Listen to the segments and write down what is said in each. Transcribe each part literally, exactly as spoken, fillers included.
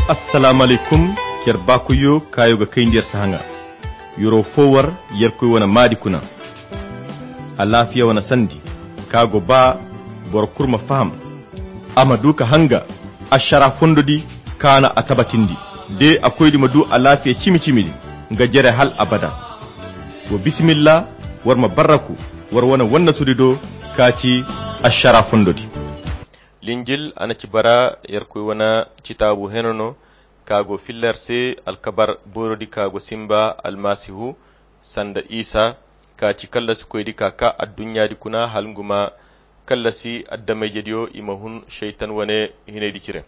assalamu alaikum ker bakuyo kayo ga kai ndiyar sahanga yuro fowar yerkoy wana madi kuna a lafiya wana sandi kago ba bor kurma faham amadu ka hanga ashara fondodi kana atabatindi de akoydi madu a lafiya cimi cimi ga jere hal abada wa bismillah war ma baraku war wana wanna sudido kaci ashara fondodi linjil ana ci bara yerkoy wana kitabu henono kago fillarse alkabar borodi kago simba almasihu sanda isa ka ci kallasi koydi kaka addunya di kuna halnguma kallasi addame jediyo imahun shaytan wane hinedi cire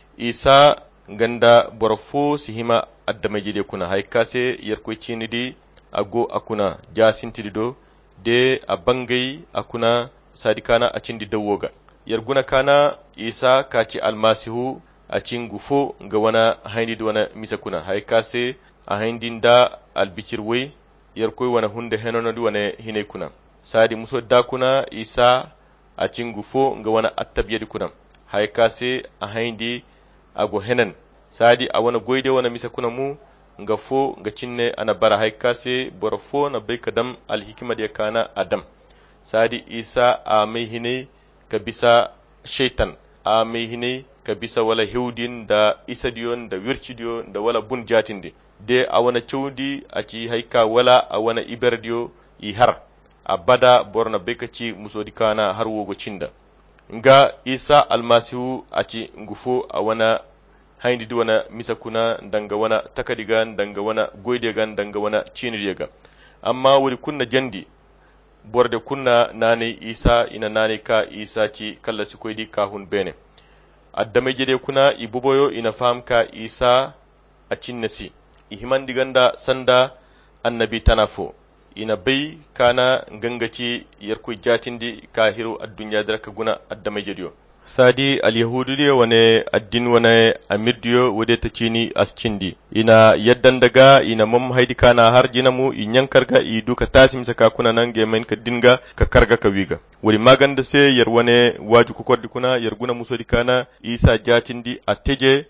isa ganda borofo sihima addame jediyo kuna haykase yerkoy cinidi ago akuna jasintidi do de abangay akuna sadikana acindi dawoga yarguna kana isa kaci almasihu a cin gufo ga wana haindi wana misa kuna haikase a haindin da albicir wai yarkoi wana hunde henono di wana hine kuna sadi muso da kuna isa a cin gufo ga wana attabiya di kuna haikase a haindi ago henan sadi a wana goide wana misa kuna mu ga fo ga cinne ana bara haikase borofo na bai kadam alhikima da kana adam sadi isa a mai hine ka bisa shaitan a mai hine ka bisa wala hewdin da isadiyon da wircidiyo da wala bun jatinde de a wana cewdi a ci haika wala a wana iberdiyo i har a bada borna bekaci musodi kana har wogo cinda nga isa almasihu a ci ngufo a wana haindi wana misakuna danga wana takadigan danga wana goidegan danga wana cinidega amma wuri kunna jandi borde kunna nane isa ina nane ka isa ci kalla su koydi ka hun bene addame jede kuna ibuboyo ina famka isa a cinnasi ihiman diganda sanda annabi tanafo ina bai kana gangaci yarkoy jatindi ka hiro addunya daraka guna addame jediyo sadi alyahudu de wane addin wane amirdiyo wade ta cini ascindi ina yaddan daga ina mam haidi kana har jinamu inyan karga i duka tasim saka kuna nan gemen ka dinga ka karga ka wiga wuri maganda se yar wane waju ku kordi kuna yar guna musodi kana isa jatindi atteje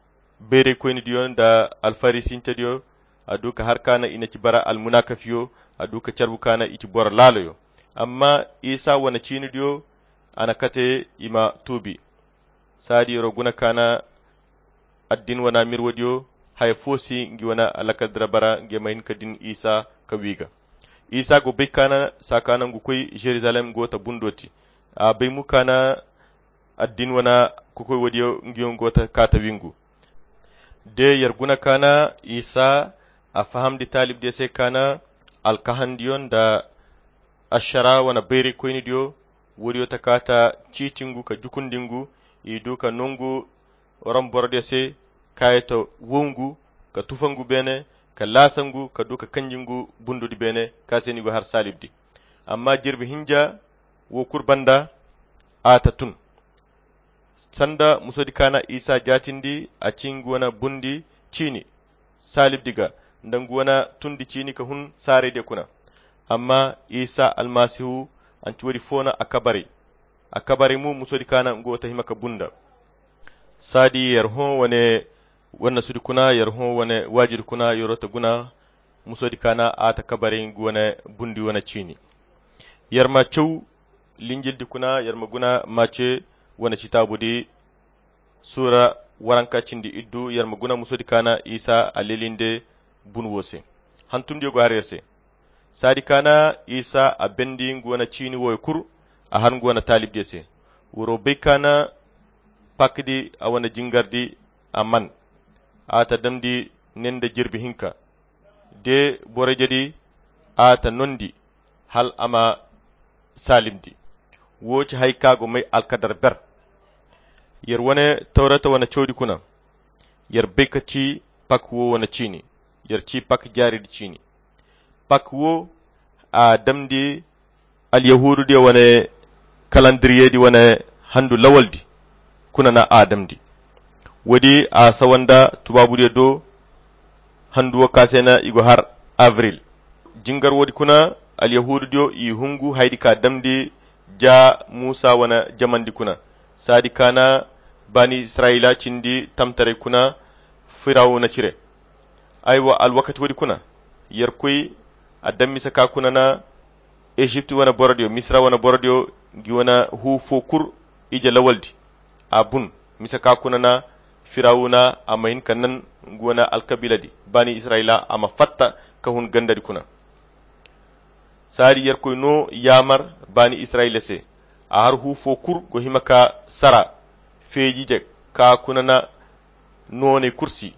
bere koyni diyon da alfarisin tediyo aduka har kana ina ci bara almunakafiyo aduka charbu kana iti bor lalayo amma isa wana cini diyo ana kate ima tubi sadi yoro guna kana addin wana mirwodiyo hay fosi ngi wana alakadra bara gemain kadin isa kawiga isa go be kana sakana ngu koy jerusalem go ta bundoti a be mu kana addin wana ko koy wodiyo ngi go ta kata wingu de yar guna kana isa a fahamdi talib de se kana alkahandiyon da ashara wana beri koyni dio wuri ta kata cicingu ka jukundingu i duka nungu ramborde se kayato wongu ka tufangu bene ka lasangu ka duka kanjingu bundudi bene ka senigo har salibdi amma jirbi hinja wo kurbanda ata tun sanda musodi kana isa jatindi a cingu wana bundi cini salibdiga ndangu wana tundi cini ka hun sare de kuna amma isa almasihu an cuwari fona akabari akabari mu musodi kana ngota himaka bunda sadi yarho wane wanna sudi kuna yarho wane wajir kuna yorota guna musodi kana ata kabari ngwane bundi wana chini yarma chow linjildi kuna yarma guna mace wana citabudi sura waranka cindi iddu yarma guna musodi kana isa alilinde bunwose hantundi yogo harerse sadi kana isa a bendi ngwana chini woy kur a har ngwana talib dese wuro be kana pakdi a wana jingardi aman ata damdi nende jirbi hinka de bore jadi ata nondi hal ama salimdi woci haykago may alkadar ber yer wane tawrata wana chodi kuna yer bekaci pak wo wana chini yer ci pak jari di chini pak wo a damdi alyahudu de wane calendrier di wane handu lawaldi kuna na adamdi wadi a sawanda tubabu de do handu wakasena igo har avril jingar wadi kuna alyahudu dio i hungu haidi ka damdi ja musa wana jamandi kuna sadi kana bani israila cindi tamtare kuna firawuna cire aywa al wakati wadi kuna yarkoy adam misa ka kuna na Egypt wana bordio Misra wana bordio gi wana hu fokur ija lawaldi abun misa ka kuna na firawuna amain kanan gwana alkabiladi bani Israila ama fatta ka hun gandadi kuna sari yarkoy no yamar bani Israila se a har hu fokur go himaka sara fejije ka kuna na none kursi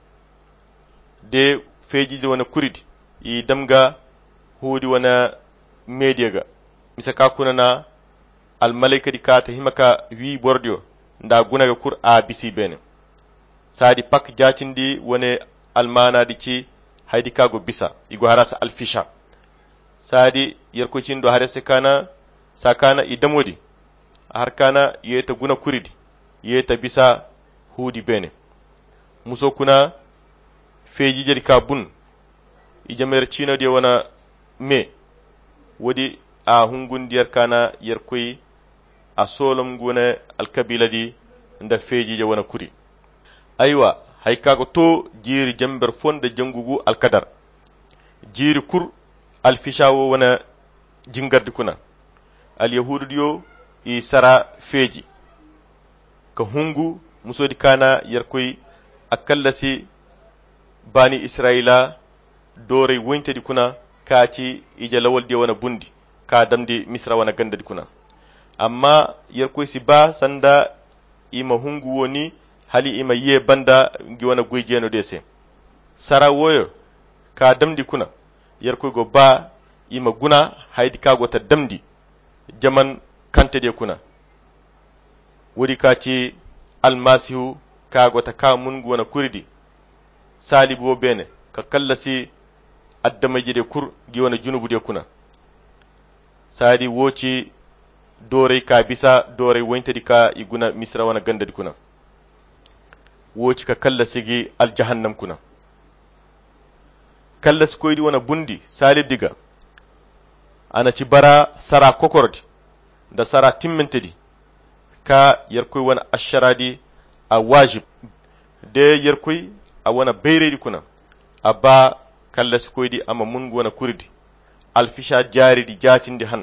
de fejije wana kuridi i damga hudi wana media ga misa ka kuna na al malaika di ka ta himaka wi bordio nda gunaga kur a bisi bene sadi pak jatindi wone almana di ci haydi kago bisa igo harasa alfisha sadi yarko cindo harase kana sakana idamodi har kana yeta guna kuridi yeta bisa hudi bene muso kuna feji jadi ka bun ijamer cina de wana me wodi a hungundiyar kana yarkoy a solom guna alkabila di nda feji je wana kuri aywa hay kago to jiri jamber fonde jangugu alkadar jiri kur alfishawo wana jingardi kuna al yahudu diyo i sara feji ka hungu musodi kana yarkoy akallasi bani Israila dore wontedi kuna kaci ija lawol de wana bundi ka damdi Misra wana gandadi kuna amma yarkoy si ba sanda ima hungu woni hali ima ye banda gi wana goyjeno dese sara woyo ka damdi kuna yarkoy go ba ima guna haydi ka gota damdi jaman kante de kuna wodi kaci almasihu ka gota ka mun wana kuridi salibo bene ka kallasi addamaji de kur gi wana junubu de kuna sadi woci dore ka bisa dore wontedi ka iguna Misra wana gandadi kuna woci ka kallasi gi aljahannam kuna kallas koydi wana bundi salib diga ana ci bara sara kokordi da sara timmentedi ka yarkoy wana asharadi a wajib de yarkoy a wana beyredi kuna abba kallas koydi ama mungu wana kurdi alfisha jaridi jatindi han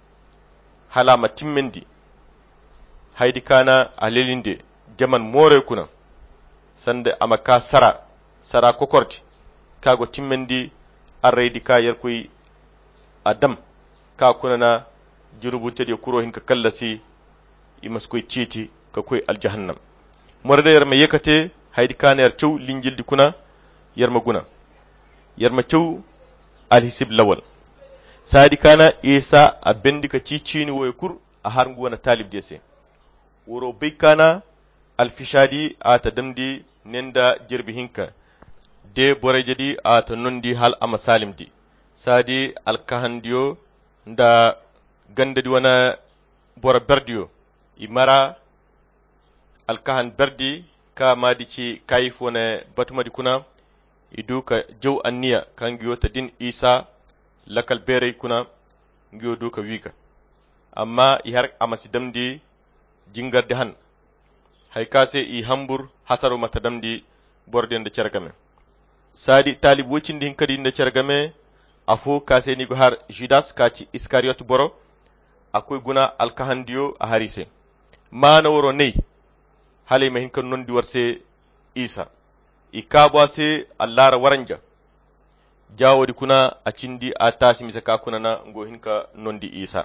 halama timmendi haydi kana alelinde jaman more kuna sande ama ka sara sara kokordi kago timmendi arraydi ka yarkoy adam ka kuna na jurubutedi kuro hinka kallasi imas koy citi ka koy aljahannam morda yarma yekate haydi kana yar cew linjildi kuna yarma guna yarma cew alhisib lawal sadi kana isa abendi ka cicini woy kur a har ngwana talib dese woro bay kana alfishadi ata damdi nenda jirbi hinka de borejedi ata nondi hal ama salimdi sadi alkahandiyo nda gandadi wana bora berdiyo imara alkahan berdi ka madi ci kayif wana batumadi kuna idu ka jow anniya kangiyo ta din isa lakal bere kuna ngiyo do ka wika amma i har amasi damdi jingarde han hay kase i hambur hasaru mata damdi borden de cergame sadi talib wocindi hin kadi de cergame afo kase ni go har judas kaci iskariot boro akoy guna alkahandiyo a harise mana woro nei hale ma hin kan nondi warse isa i kabwa se allara waranja jawodi kuna a cindi a tasi misa ka kuna na ngo hinka nondi isa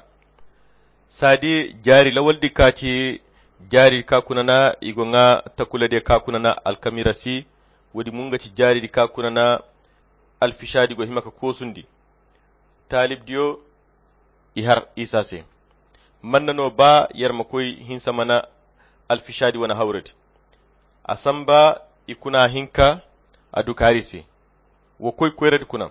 sadi jari lawaldi kaci jari ka kuna na igo nga takula de ka kuna na alkamirasi wodi munga ci jari di ka kuna na alfishadi go himaka kosundi talib diyo i har isa se mannano ba yarma koy hinsa mana alfishadi wana hawrati asamba ikuna hinka adu karisi wo koy koyrade kuna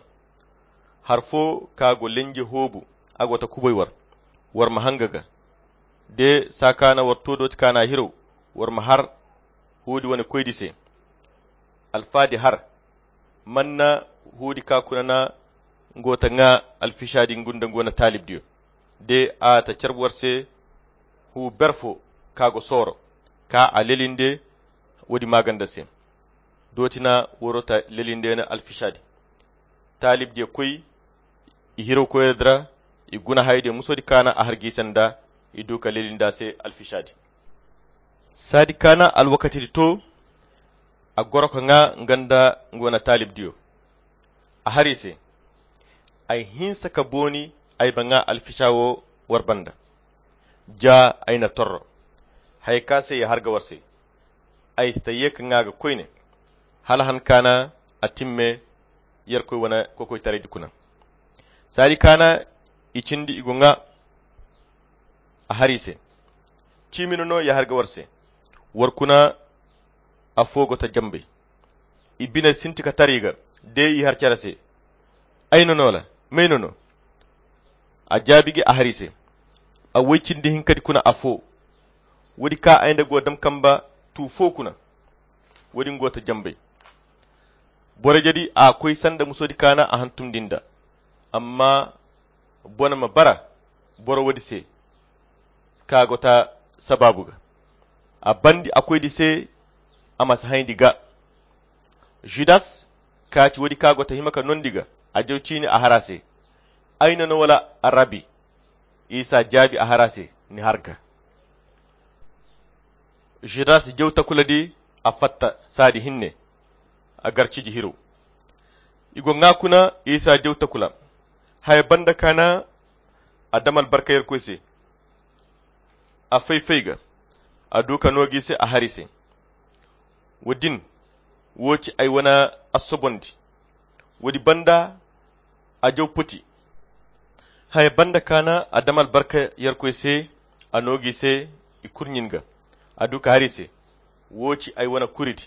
harfo kago lenje hobu agota kuboy war war mahangaga de sakana wartodo kana hiro war mahar hodi wona koydise alfadi har manna hodi ka kuna na ngota nga alfishadi ngunda ngona talib dio de a ta charwarse hu berfo kago soro ka alelinde wodi maganda se dotina worota lelindena alfishadi talib de koy i hiro koyedra i guna hayde musodi kana a hargisanda i duka lelinda se alfishadi sadi kana alwakati to a goroko nga nganda ngona talib diyo a harise ay hinsa ka boni ay banga alfishawo warbanda ja ayna torro hay kase ya harga warse ay staye ka ngaga koyne hala han kana atimme yer koy wana kokoy tare dikuna sadi kana icindi igonga a harise ciminono ya harga warse warkuna a fogota jambe ibina sintika tariga de yi har carase ayno nola maynono a jabigi a harise a waycindi hin kadi kuna afo wodi ka aynda go dam kamba tu fo kuna wodi ngota jambe bore jadi a koy sanda musodi kana a hantum dinda amma bona ma bara boro wodi se ka gota sababuga a bandi akoy di se amas hayndi ga Judas kaati wodi ka gota himaka nondiga a jewcini a harase ayna no wala arabi isa jabi a harase ni harga Judas jewta kuladi a fatta sadi hinne a garciji hiro igo ngakuna isa jewta kula hay banda kana a damal barkayar koyse a faifaiga a duka nogi se a harise wodin woci ay wana asobondi wodi banda a jaw poti hay banda kana a damal barka yarkoy se a nogi se i kurnyinga a duka harise woci ay wana kuridi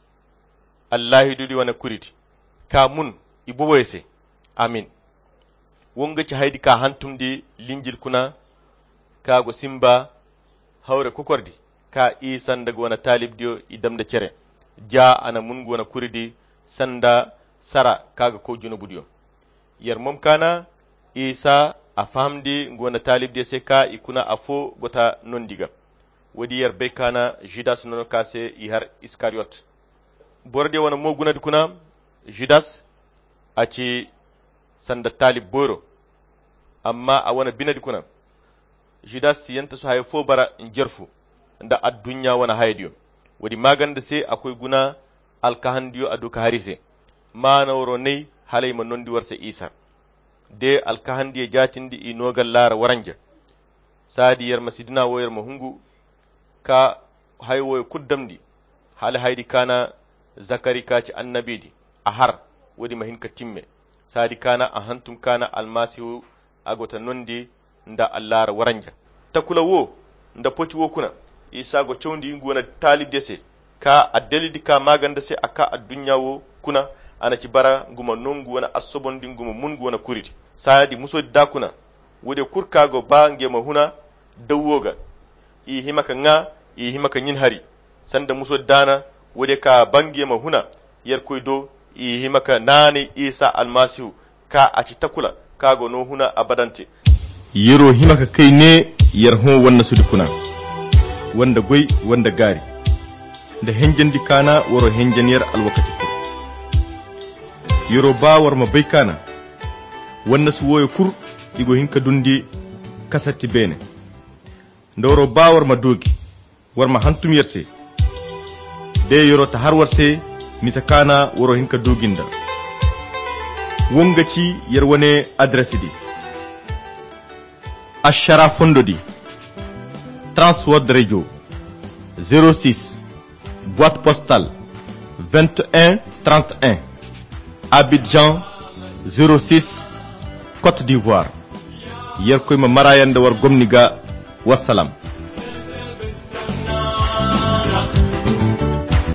allahi dudi wana kuridi ka mun i boboyse amin wonga ci haydi ka hantumdi linjil kuna ka go simba hawre kokordi ka isan daga wana talib dio i damda cere ja ana mungu wana kuridi sanda sara kaga ko juno budiyo yar mom kana isa a famdi ngona talib de se ka ikuna afo gota nondiga wodi yar be kana Judas nono kase i har Iskariot borde wana moguna dikuna Judas aci sanda talib boro amma a wana bina dikuna Judas yanta so hay fo bara njerfu nda addunya wana haydiyo wadi maganda se akoy guna alkahandiyo aduka harise mana woro nei halay ma nondi warse Isa de alkahandiye jatindi i nogal lara waranja sadi yar masidina wo yar mahungu ka haywo kuddamdi hal haydi kana zakari kaci annabidi a har wadi mahinka timme sadi kana a hantum kana almasihu agota nondi nda allara waranja takula wo nda poti wo kuna isa go chawndi ngona talib dese ka adelidi ka maganda se aka adunya wo kuna ana ci bara nguma nongu wana asobondi nguma mungu wana kuriti sadi muso dakuna wode kurkago ba ngema huna dawoga i himaka nga i himaka nyin hari sanda muso dana wode ka bange ma huna yar koydo i himaka nani isa almasihu ka aci takula kago no huna abadante yero himaka kai ne yar ho wannan su dukuna wanda goy wanda gari da henjandi kana woro henjaniyar alwakati kur yero ba war ma bai kana wannan su woyo kur igo hinka dundi kasatti bene ndoro ba war ma dogi war ma hantum yerse de yero ta har warse misa kana woro hinka doginda wongaci yar wane adresse di ashara fondo di Transworld Radio zéro six boîte postale vingt et un trente et un Abidjan zéro six Côte d'Ivoire yer koy ma marayande war gomniga wassalam